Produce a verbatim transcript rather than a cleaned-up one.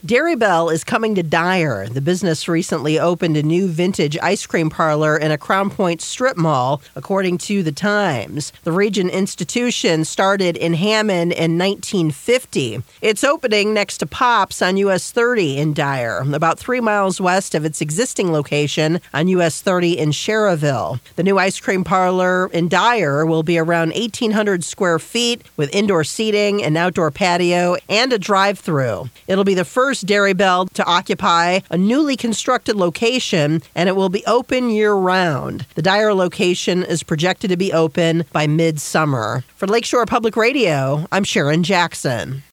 Dairy Bell is coming to Dyer. The business recently opened a new vintage ice cream parlor in a Crown Point strip mall, according to the Times. The Region institution started in Hammond in nineteen fifty. It's opening next to Pops on U S thirty in Dyer, about three miles west of its existing location on U S thirty in Sherrville. The new ice cream parlor in Dyer will be around eighteen hundred square feet with indoor seating, an outdoor patio, and a drive-through. It'll be the first Dairy Bell to occupy a newly constructed location, and it will be open year-round. The Dyer location is projected to be open by mid-summer. For Lakeshore Public Radio, I'm Sharon Jackson.